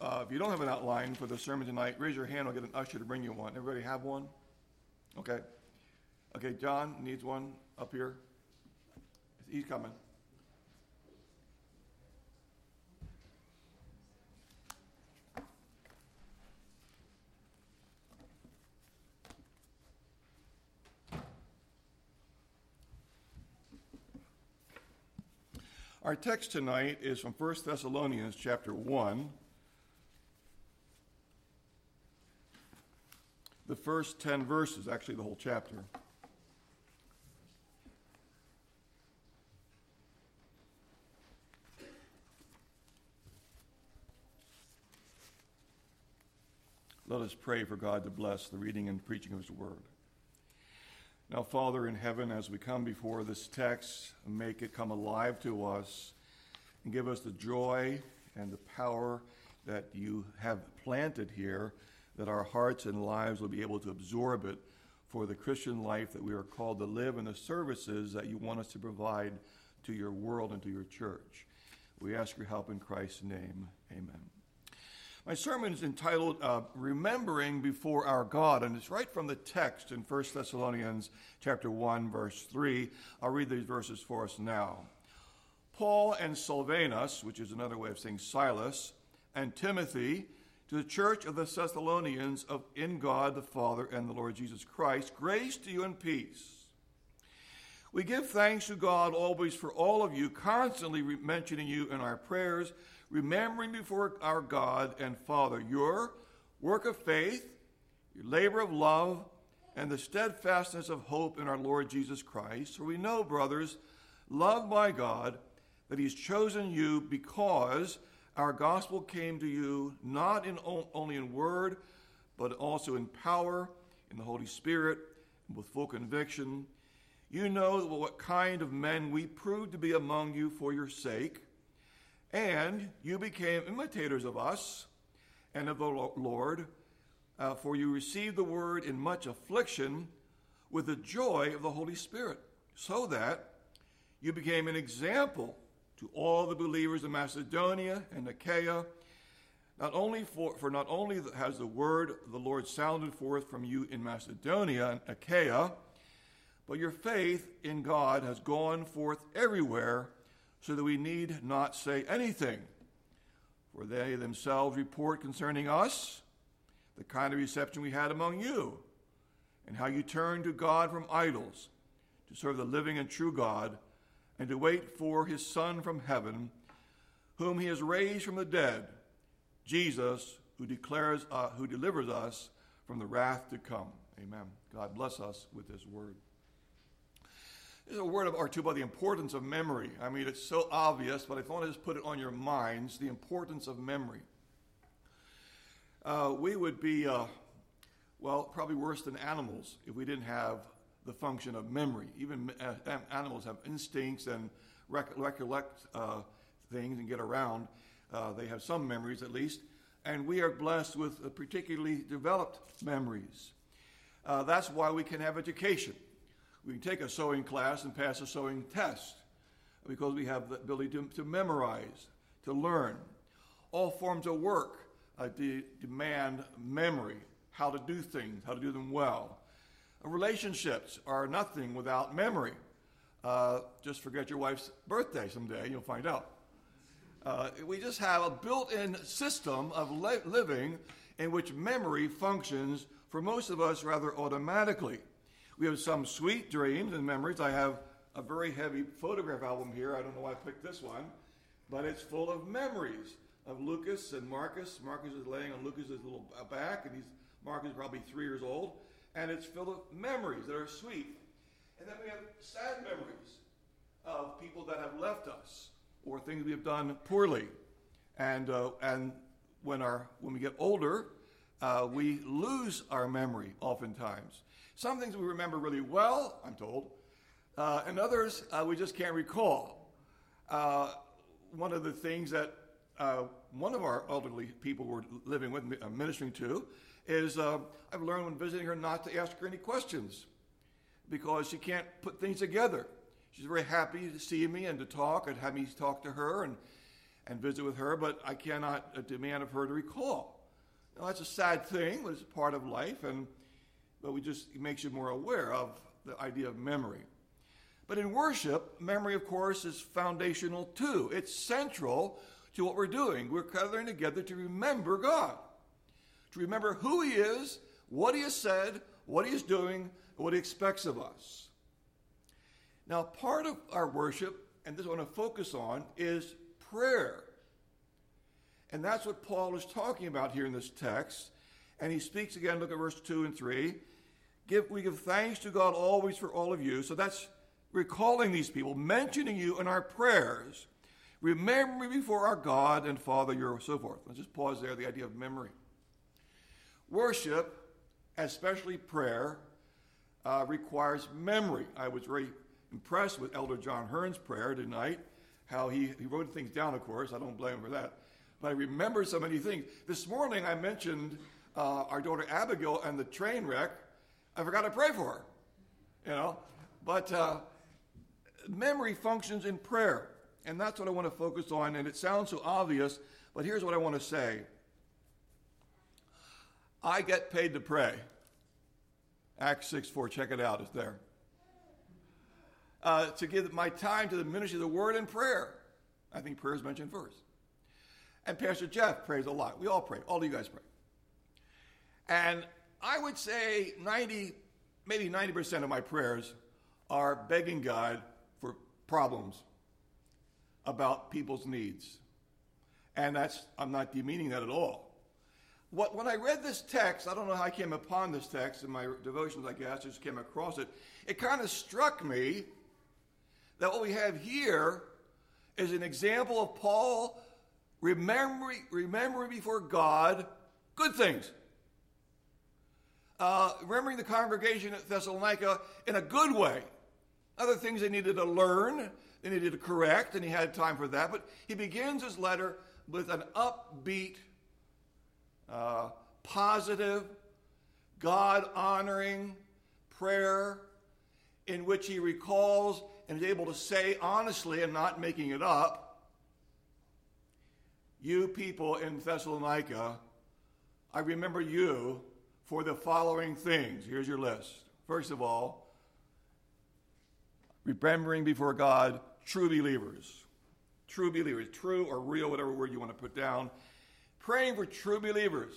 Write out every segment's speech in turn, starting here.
If you don't have an outline for the sermon tonight, raise your hand. I'll get an usher to bring you one. Everybody have one? Okay. Okay, John needs one up here. He's coming. Our text tonight is from 1 Thessalonians chapter 1. The first 10 verses, actually the whole chapter. Let us pray for God to bless the reading and preaching of his word. Now, Father in heaven, as we come before this text, make it come alive to us and give us the joy and the power that you have planted here, that our hearts and lives will be able to absorb it for the Christian life that we are called to live and the services that you want us to provide to your world and to your church. We ask your help in Christ's name. Amen. My sermon is entitled Remembering Before Our God, and it's right from the text in 1 Thessalonians chapter 1, verse 3. I'll read these verses for us now. Paul and Silvanus, which is another way of saying Silas, and Timothy, to the church of the Thessalonians in God the Father and the Lord Jesus Christ, grace to you and peace. We give thanks to God always for all of you, constantly mentioning you in our prayers, remembering before our God and Father your work of faith, your labor of love, and the steadfastness of hope in our Lord Jesus Christ. For we know, brothers, loved by God, that he's chosen you because our gospel came to you not only in word, but also in power, in the Holy Spirit, and with full conviction. You know what kind of men we proved to be among you for your sake. And you became imitators of us and of the Lord, for you received the word in much affliction with the joy of the Holy Spirit, so that you became an example to all the believers in Macedonia and Achaia. Not only has the word of the Lord sounded forth from you in Macedonia and Achaia, but your faith in God has gone forth everywhere, so that we need not say anything. For they themselves report concerning us the kind of reception we had among you, and how you turned to God from idols to serve the living and true God, and to wait for his Son from heaven, whom he has raised from the dead, Jesus, who delivers us from the wrath to come. Amen. God bless us with his word. There's a word or two about the importance of memory. I mean, it's so obvious, but I want to just put it on your minds, the importance of memory. We would be, probably worse than animals if we didn't have the function of memory. Even animals have instincts and recollect things and get around. They have some memories at least, and we are blessed with particularly developed memories. That's why we can have education. We can take a sewing class and pass a sewing test because we have the ability to memorize, to learn. All forms of work demand memory, how to do things, how to do them well. Relationships are nothing without memory. Just forget your wife's birthday someday, you'll find out. We just have a built-in system of living in which memory functions for most of us rather automatically. We have some sweet dreams and memories. I have a very heavy photograph album here. I don't know why I picked this one, but it's full of memories of Lucas and Marcus. Marcus is laying on Lucas's little back, and Marcus is probably 3 years old, and it's filled with memories that are sweet. And then we have sad memories of people that have left us or things we have done poorly. And when we get older, we lose our memory oftentimes. Some things we remember really well, I'm told, and others we just can't recall. One of the things that one of our elderly people we're living with, ministering to, is I've learned when visiting her not to ask her any questions because she can't put things together. She's very happy to see me and to talk and have me talk to her, and visit with her, but I cannot demand of her to recall. Now, that's a sad thing, but it's a part of life, but it makes you more aware of the idea of memory. But in worship, memory, of course, is foundational too. It's central to what we're doing. We're gathering together to remember God, to remember who He is, what He has said, what He is doing, and what He expects of us. Now, part of our worship, and this is what I want to focus on, is prayer. And that's what Paul is talking about here in this text. And he speaks again, look at verse 2 and 3. We give thanks to God always for all of you. So that's recalling these people, mentioning you in our prayers, remembering before our God and Father, your so forth. Let's just pause there, the idea of memory. Worship, especially prayer, requires memory. I was very impressed with Elder John Hearn's prayer tonight, how he wrote things down, of course. I don't blame him for that. But I remember so many things. This morning I mentioned our daughter Abigail and the train wreck. I forgot to pray for her, But memory functions in prayer, and that's what I want to focus on. And it sounds so obvious, but here's what I want to say. I get paid to pray. Acts 6:4, check it out, it's there. To give my time to the ministry of the word and prayer. I think prayer is mentioned first. And Pastor Jeff prays a lot. We all pray. All of you guys pray. And I would say maybe 90% of my prayers are begging God for problems about people's needs. And I'm not demeaning that at all. When I read this text, I don't know how I came upon this text in my devotions, I guess, I just came across it. It kind of struck me that what we have here is an example of Paul remembering before God good things. Remembering the congregation at Thessalonica in a good way. Other things they needed to learn, they needed to correct, and he had time for that. But he begins his letter with an upbeat, positive, God-honoring prayer in which he recalls and is able to say honestly and not making it up, you people in Thessalonica, I remember you for the following things. Here's your list. First of all, remembering before God true believers. True believers, true or real, whatever word you want to put down. Praying for true believers.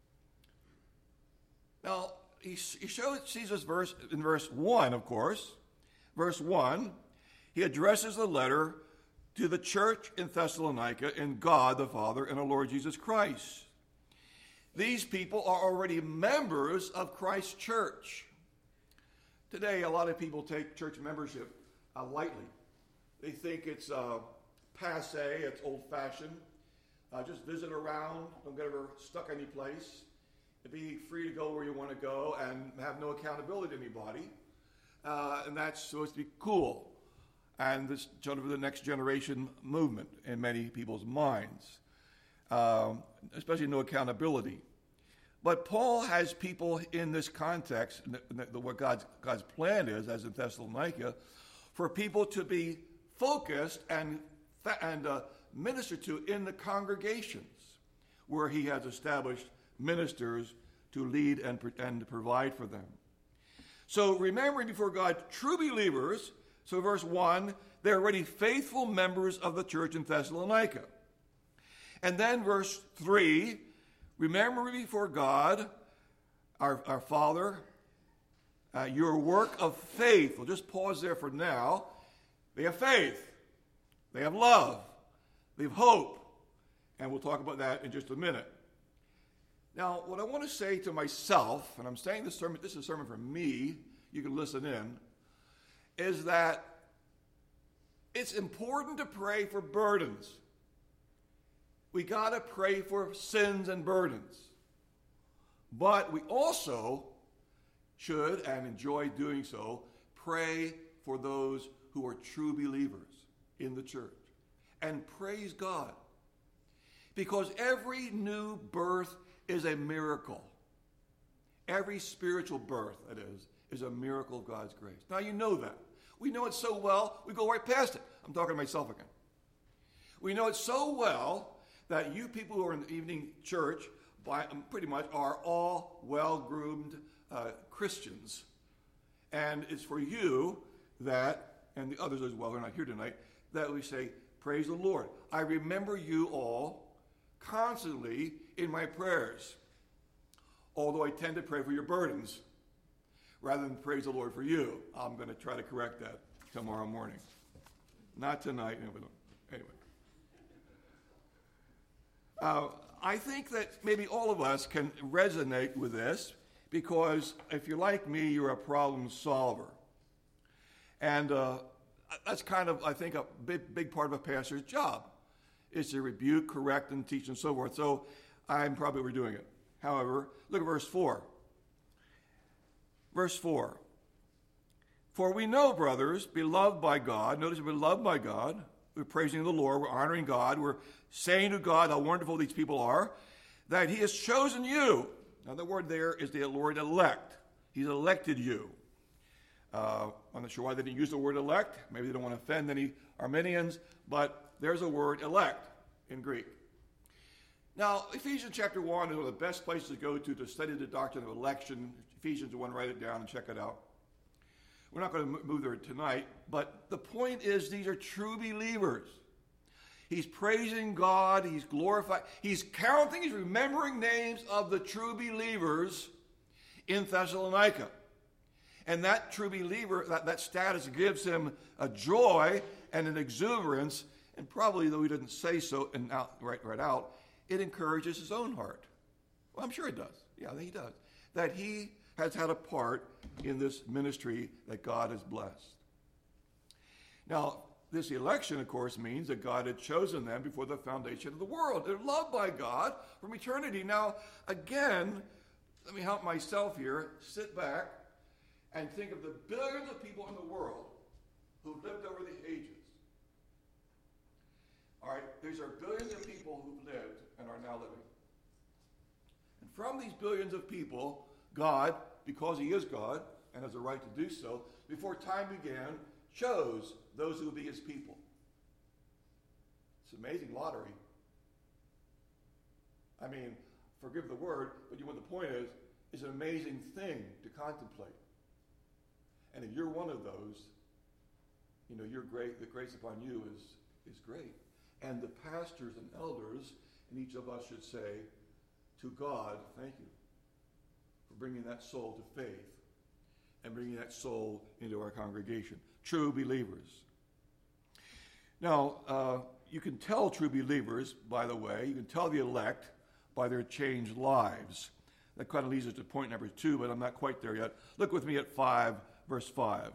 Now, he sees this verse in verse 1, of course. Verse 1, he addresses the letter to the church in Thessalonica in God the Father and our Lord Jesus Christ. These people are already members of Christ's church. Today, a lot of people take church membership lightly. They think it's passé, it's old-fashioned. Just visit around, don't get ever stuck any place. Be free to go where you want to go and have no accountability to anybody. And that's supposed to be cool. And this sort of the next generation movement in many people's minds, especially no accountability. But Paul has people in this context, what God's plan is, as in Thessalonica, for people to be focused and minister to in the congregations where he has established ministers to lead and to provide for them. So remembering before God true believers, so verse 1, they're already faithful members of the church in Thessalonica. And then verse 3, remembering before God, our Father, your work of faith. We'll just pause there for now. They have faith. They have love. They have hope. And we'll talk about that in just a minute. Now, what I want to say to myself, and I'm saying this is a sermon for me, you can listen in, is that it's important to pray for burdens. We got to pray for sins and burdens. But we also should, and enjoy doing so, pray for those who are true believers in the church. And praise God. Because every new birth is a miracle. Every spiritual birth, that is a miracle of God's grace. Now you know that. We know it so well, we go right past it. I'm talking to myself again. We know it so well that you people who are in the evening church pretty much are all well-groomed Christians. And it's for you that, and the others as well who are not here tonight, that we say, praise the Lord. I remember you all constantly in my prayers, although I tend to pray for your burdens rather than praise the Lord for you. I'm going to try to correct that tomorrow morning. Not tonight. Anyway. I think that maybe all of us can resonate with this because if you're like me, you're a problem solver. And that's kind of, I think, a big part of a pastor's job is to rebuke, correct, and teach and so forth. So I'm probably overdoing it. However, look at verse 4. Verse 4. For we know, brothers, beloved by God, notice we're beloved by God, we're praising the Lord, we're honoring God, we're saying to God how wonderful these people are, that he has chosen you. Now the word there is the word elect. He's elected you. I'm not sure why they didn't use the word elect. Maybe they don't want to offend any Arminians, but there's a word elect in Greek. Now, Ephesians chapter 1 is one of the best places to go to study the doctrine of election. Ephesians 1, write it down and check it out. We're not going to move there tonight, but the point is these are true believers. He's praising God, he's glorifying, he's counting, he's remembering names of the true believers in Thessalonica. And that true believer, that status gives him a joy and an exuberance, and probably, though he didn't say so and right out, it encourages his own heart. Well, I'm sure it does. Yeah, he does. That he has had a part in this ministry that God has blessed. Now, this election, of course, means that God had chosen them before the foundation of the world. They're loved by God from eternity. Now, again, let me help myself here. Sit back and think of the billions of people in the world who've lived over the ages. All right, these are billions of people who've lived and are now living. And from these billions of people, God, because he is God and has a right to do so, before time began, chose those who would be his people. It's an amazing lottery. I mean, forgive the word, but what the point is, it's an amazing thing to contemplate. And if you're one of those, you're great. The grace upon you is great. And the pastors and elders, and each of us should say to God, thank you for bringing that soul to faith and bringing that soul into our congregation. True believers. Now, you can tell true believers, by the way, you can tell the elect by their changed lives. That kind of leads us to point number 2, but I'm not quite there yet. Look with me at verse 5.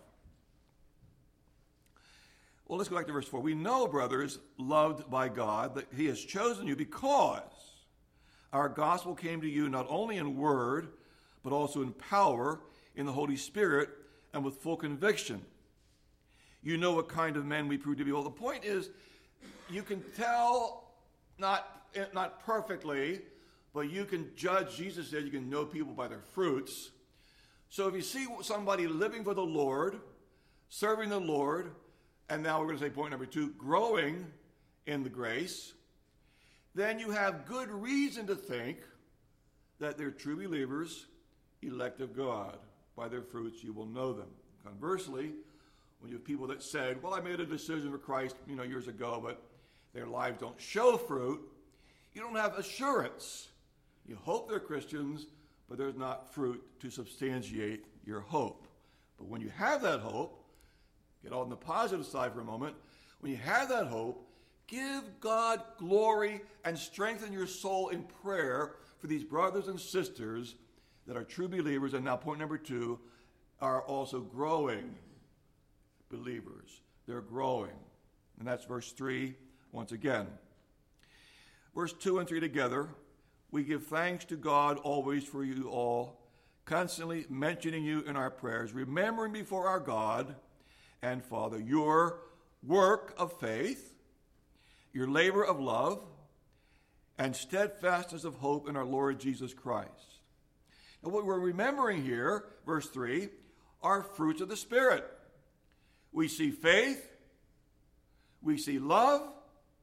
Well, let's go back to verse 4. We know, brothers, loved by God, that he has chosen you because our gospel came to you not only in word, but also in power, in the Holy Spirit, and with full conviction. You know what kind of men we prove to be. Well, the point is, you can tell, not perfectly, but you can judge. Jesus said you can know people by their fruits. So if you see somebody living for the Lord, serving the Lord, and now we're going to say point number 2, growing in the grace, then you have good reason to think that they're true believers, elect of God. By their fruits you will know them. Conversely, when you have people that said, well, I made a decision for Christ, years ago, but their lives don't show fruit, you don't have assurance. You hope they're Christians, but there's not fruit to substantiate your hope. But when you have that hope, get on the positive side for a moment, when you have that hope, give God glory and strengthen your soul in prayer for these brothers and sisters that are true believers, and now point number 2, are also growing believers. They're growing. And that's verse 3 once again. Verse 2 and 3 together. We give thanks to God always for you all, constantly mentioning you in our prayers, remembering before our God and Father your work of faith, your labor of love, and steadfastness of hope in our Lord Jesus Christ. Now what we're remembering here, verse 3, are fruits of the Spirit. We see faith, we see love,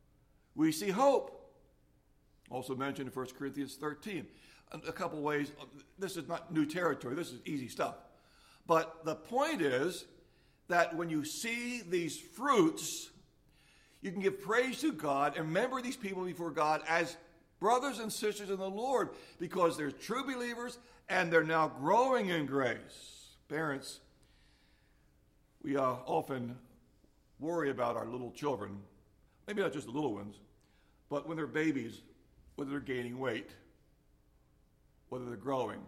We see hope, also mentioned in 1 Corinthians 13. A couple ways. This is not new territory. This is easy stuff. But the point is that when you see these fruits, you can give praise to God and remember these people before God as brothers and sisters in the Lord, because they're true believers and they're now growing in grace. Parents, we often worry about our little children, maybe not just the little ones, but when they're babies, whether they're gaining weight, whether they're growing.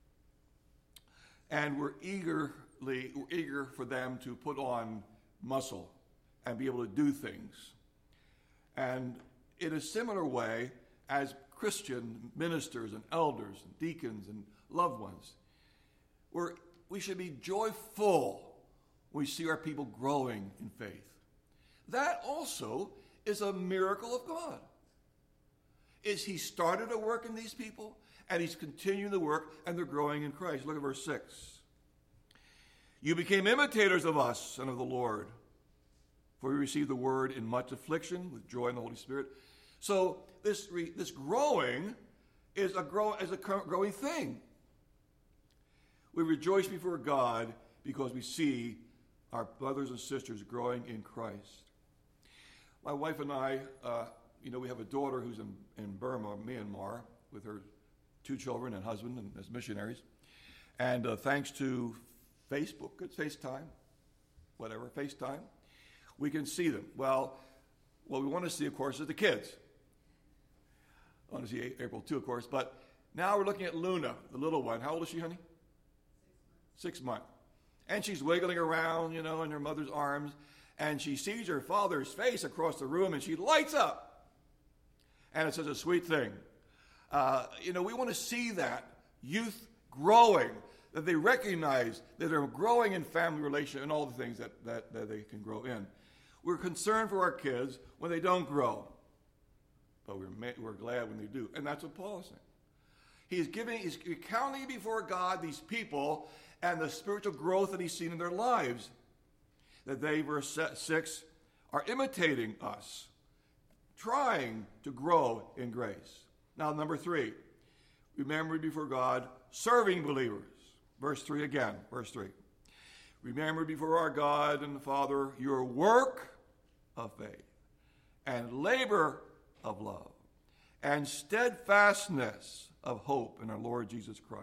And we're eager for them to put on muscle and be able to do things. And in a similar way, as Christian ministers and elders and deacons and loved ones, we should be joyful when we see our people growing in faith. That also is a miracle of God. He started a work in these people, and he's continuing the work, and they're growing in Christ. Look at verse 6. You became imitators of us and of the Lord, for we received the word in much affliction with joy in the Holy Spirit. So this growing is a growing thing. We rejoice before God because we see our brothers and sisters growing in Christ. My wife and I, we have a daughter who's in Burma, Myanmar, with her 2 children and husband and as missionaries. And thanks to Facebook, it's FaceTime, we can see them. Well, what we want to see, of course, is the kids. I want to see April too, of course. But now we're looking at Luna, the little one. How old is she, honey? 6 months. And she's wiggling around, in her mother's arms. And she sees her father's face across the room, and she lights up. And it's such a sweet thing. We want to see that youth growing, that they recognize that they're growing in family relation and all the things that they can grow in. We're concerned for our kids when they don't grow, but we're glad when they do. And that's what Paul is saying. He's recounting before God these people and the spiritual growth that he's seen in their lives, that they, verse 6, are imitating us, trying to grow in grace. Now, number 3, remember before God, serving believers. Verse 3 again, verse 3. Remember before our God and the Father your work of faith and labor of love and steadfastness of hope in our Lord Jesus Christ.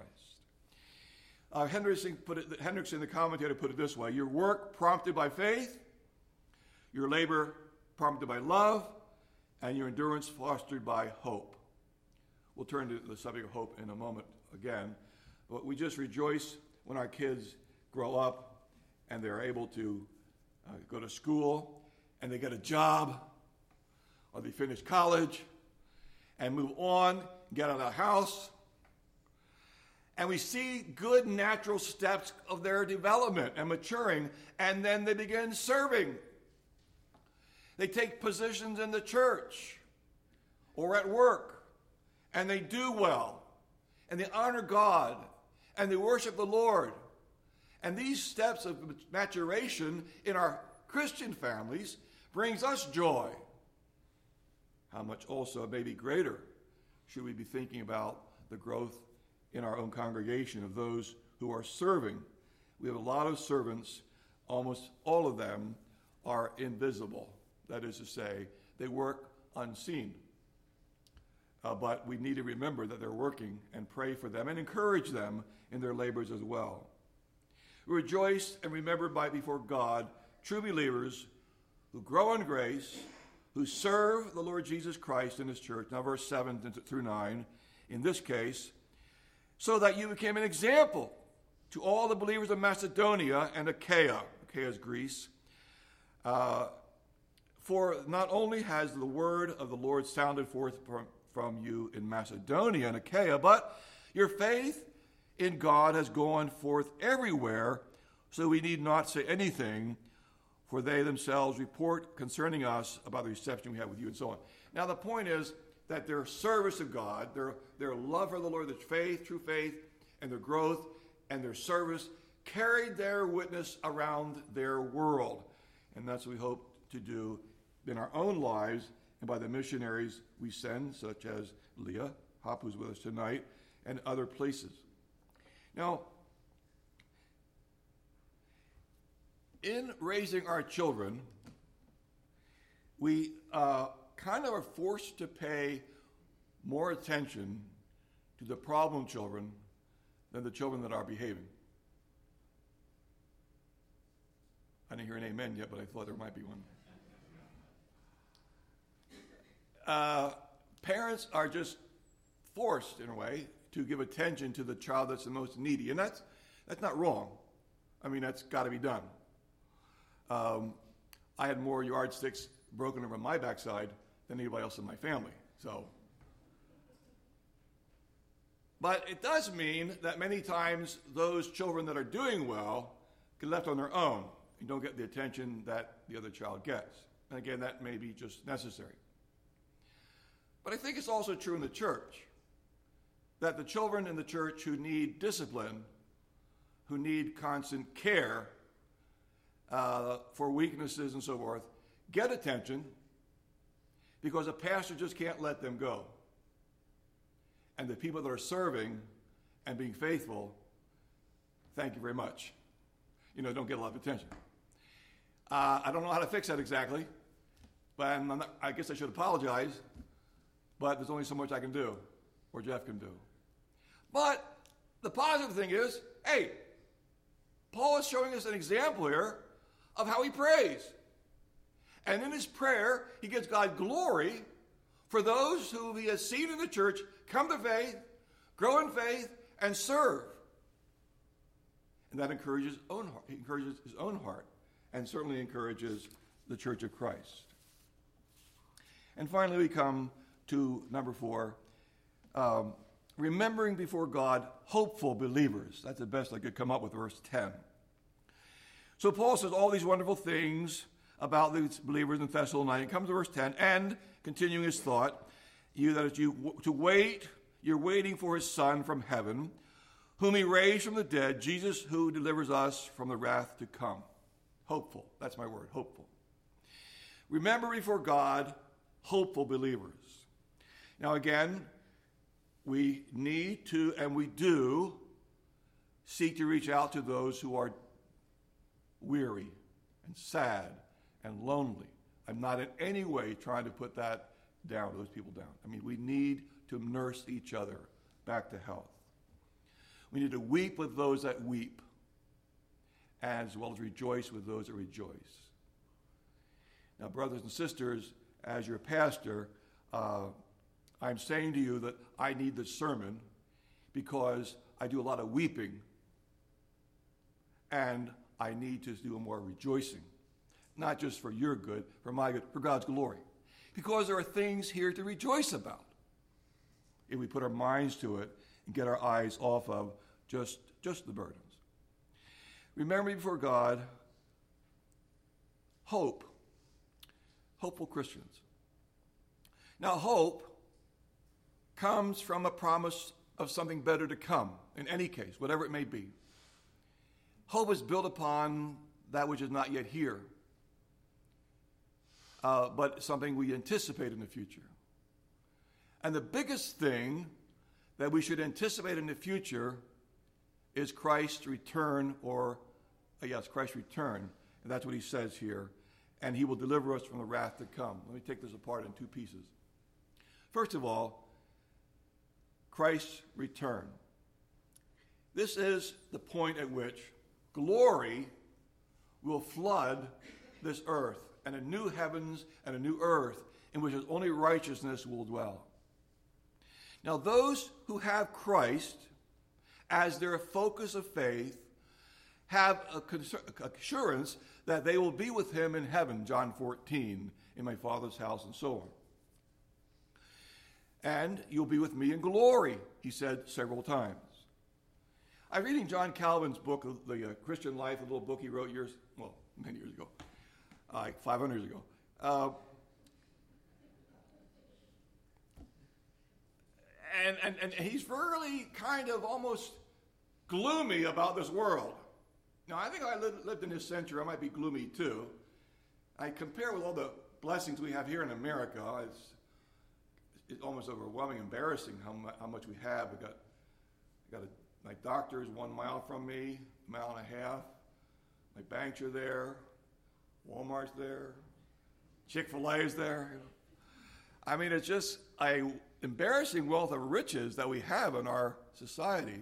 Hendrickson, the commentator, put it this way: your work prompted by faith, your labor prompted by love, and your endurance fostered by hope. We'll turn to the subject of hope in a moment again, but we just rejoice when our kids grow up and they're able to go to school and they get a job, or they finish college and move on, get out of the house. And we see good natural steps of their development and maturing, and then they begin serving. They take positions in the church or at work, and they do well, and they honor God, and they worship the Lord. And these steps of maturation in our Christian families brings us joy. How much also, maybe greater, should we be thinking about the growth in our own congregation of those who are serving? We have a lot of servants. Almost all of them are invisible. That is to say, they work unseen. But we need to remember that they're working and pray for them and encourage them in their labors as well. Rejoice and remember before God true believers who grow in grace, who serve the Lord Jesus Christ in his church. Now verse 7 through 9, in this case, so that you became an example to all the believers of Macedonia and Achaia. Achaia is Greece. For not only has the word of the Lord sounded forth from you in Macedonia and Achaia, but your faith in God has gone forth everywhere, so we need not say anything, for they themselves report concerning us about the reception we have with you, and so on. Now the point is that their service of God, their love for the Lord, their faith, true faith, and their growth and their service carried their witness around their world. And that's what we hope to do in our own lives and by the missionaries we send, such as Leah Hopp, who's with us tonight, and other places. Now, in raising our children, we kind of are forced to pay more attention to the problem children than the children that are behaving. I didn't hear an amen yet, but I thought there might be one. Parents are just forced, in a way, to give attention to the child that's the most needy. And that's not wrong. I mean, that's got to be done. I had more yardsticks broken over my backside than anybody else in my family. But it does mean that many times those children that are doing well get left on their own and don't get the attention that the other child gets. And again, that may be just necessary. But I think it's also true in the church that the children in the church who need discipline, who need constant care for weaknesses and so forth, get attention because a pastor just can't let them go. And the people that are serving and being faithful, thank you very much, don't get a lot of attention. I don't know how to fix that exactly, but I guess I should apologize, but there's only so much I can do, or Jeff can do. But the positive thing is, hey, Paul is showing us an example here of how he prays. And in his prayer, he gives God glory for those who he has seen in the church come to faith, grow in faith, and serve. And that encourages his own heart, and certainly encourages the Church of Christ. And finally, we come to number 4, remembering before God hopeful believers. That's the best I could come up with, verse 10. So Paul says all these wonderful things about these believers in Thessalonica. Comes to verse 10, and continuing his thought, you're waiting for his Son from heaven, whom he raised from the dead, Jesus, who delivers us from the wrath to come. Hopeful. That's my word, hopeful. Remember before God, hopeful believers. Now again, we need to, and we do, seek to reach out to those who are weary and sad and lonely. I'm not in any way trying to put that down, those people down. I mean, we need to nurse each other back to health. We need to weep with those that weep, as well as rejoice with those that rejoice. Now, brothers and sisters, as your pastor, I'm saying to you that I need this sermon because I do a lot of weeping, and I need to do more rejoicing. Not just for your good, for my good, for God's glory. Because there are things here to rejoice about if we put our minds to it and get our eyes off of just the burdens. Remember before God, hopeful Christians. Now, hope comes from a promise of something better to come, in any case, whatever it may be. Hope is built upon that which is not yet here, but something we anticipate in the future. And the biggest thing that we should anticipate in the future is Christ's return, Christ's return. And that's what he says here. And he will deliver us from the wrath to come. Let me take this apart in 2 pieces. First of all, Christ's return. This is the point at which glory will flood this earth, and a new heavens and a new earth in which only righteousness will dwell. Now, those who have Christ as their focus of faith have assurance that they will be with him in heaven, John 14, in my Father's house, and so on. And you'll be with me in glory, he said several times. I'm reading John Calvin's book, The Christian Life, a little book he wrote many years ago, like 500 years ago. And he's really kind of almost gloomy about this world. Now, I think if I lived in this century, I might be gloomy too. I compare with all the blessings we have here in America, it's almost overwhelming, embarrassing how much we have. My doctor's 1 mile from me, a mile and a half. My banks are there. Walmart's there. Chick-fil-A is there. I mean, it's just an embarrassing wealth of riches that we have in our society.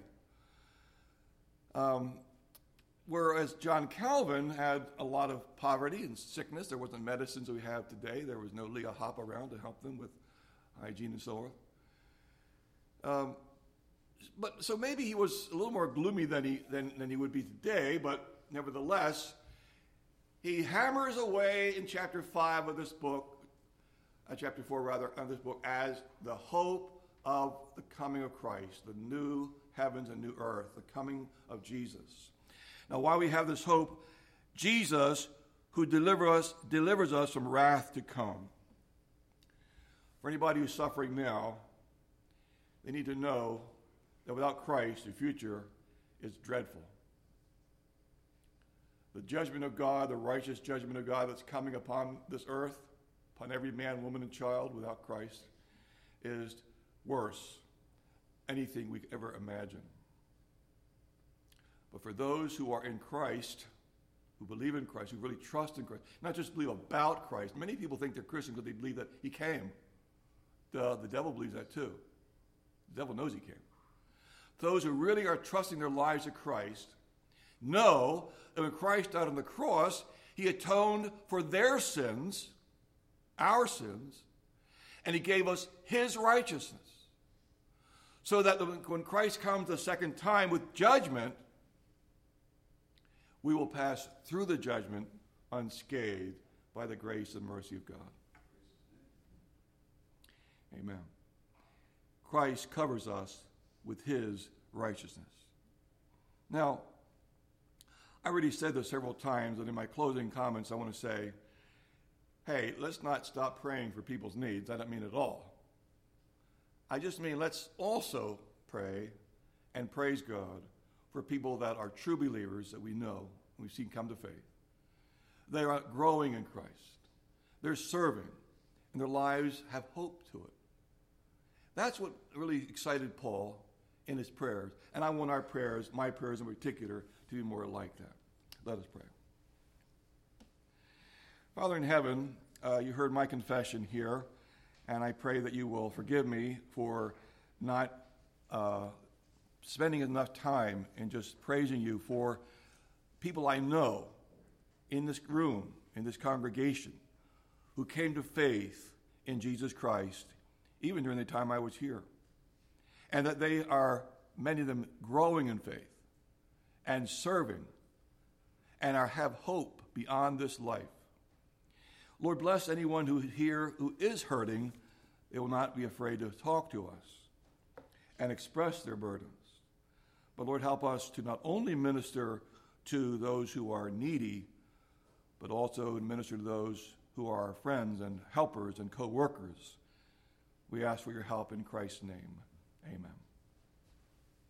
Whereas John Calvin had a lot of poverty and sickness. There wasn't medicines we have today. There was no Leah Hop around to help them with hygiene and so forth. But so maybe he was a little more gloomy than he would be today, but nevertheless, he hammers away in chapter 5 of this book, chapter 4 rather, of this book, as the hope of the coming of Christ, the new heavens and new earth, the coming of Jesus. Now, while we have this hope, Jesus, who delivers us from wrath to come. For anybody who's suffering now, they need to know that without Christ, the future is dreadful. The judgment of God, the righteous judgment of God that's coming upon this earth, upon every man, woman, and child without Christ, is worse than anything we could ever imagine. But for those who are in Christ, who believe in Christ, who really trust in Christ, not just believe about Christ. Many people think they're Christians because they believe that he came. The devil believes that too. The devil knows he came. Those who really are trusting their lives to Christ know that when Christ died on the cross, he atoned for their sins, our sins, and he gave us his righteousness. So that when Christ comes the second time with judgment, we will pass through the judgment unscathed by the grace and mercy of God. Amen. Christ covers us with his righteousness. Now, I already said this several times, and in my closing comments, I want to say, hey, let's not stop praying for people's needs. I don't mean at all. I just mean let's also pray and praise God for people that are true believers that we know, we've seen come to faith. They are growing in Christ. They're serving, and their lives have hope to it. That's what really excited Paul in his prayers. And I want our prayers, my prayers in particular, to be more like that. Let us pray. Father in heaven, you heard my confession here, and I pray that you will forgive me for not spending enough time in just praising you for people I know in this room, in this congregation, who came to faith in Jesus Christ, even during the time I was here. And that they are, many of them, growing in faith and serving and have hope beyond this life. Lord, bless anyone who here who is hurting. They will not be afraid to talk to us and express their burdens. But Lord, help us to not only minister to those who are needy, but also minister to those who are our friends and helpers and co-workers. We ask for your help in Christ's name. Amen.